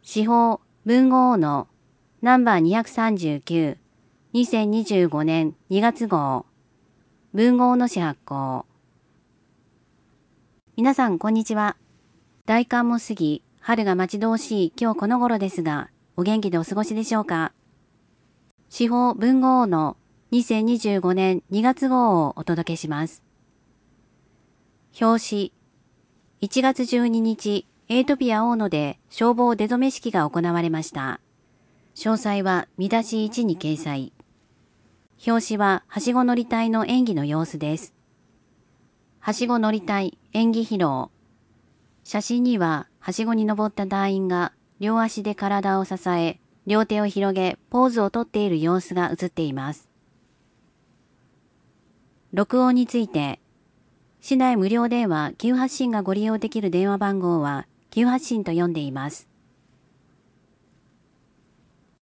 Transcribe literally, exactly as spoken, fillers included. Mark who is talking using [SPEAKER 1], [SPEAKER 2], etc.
[SPEAKER 1] 司法文豪のナンバーにひゃくさんじゅうきゅう、にせんにじゅうごねんにがつ号、文豪の詩発行。皆さんこんにちは。大寒も過ぎ、春が待ち遠しい今日この頃ですが、お元気でお過ごしでしょうか。司法文豪のにせんにじゅうごねんにがつ号をお届けします。表紙、いちがつじゅうににち、エイトピア大野で消防出初め式が行われました。詳細は見出しいちに掲載。表紙ははしご乗り隊の演技の様子です。はしご乗り隊演技披露。写真にははしごに登った隊員が両足で体を支え、両手を広げポーズをとっている様子が映っています。録音について、市内無料電話急発進がご利用できる電話番号は急発進と読んでいます。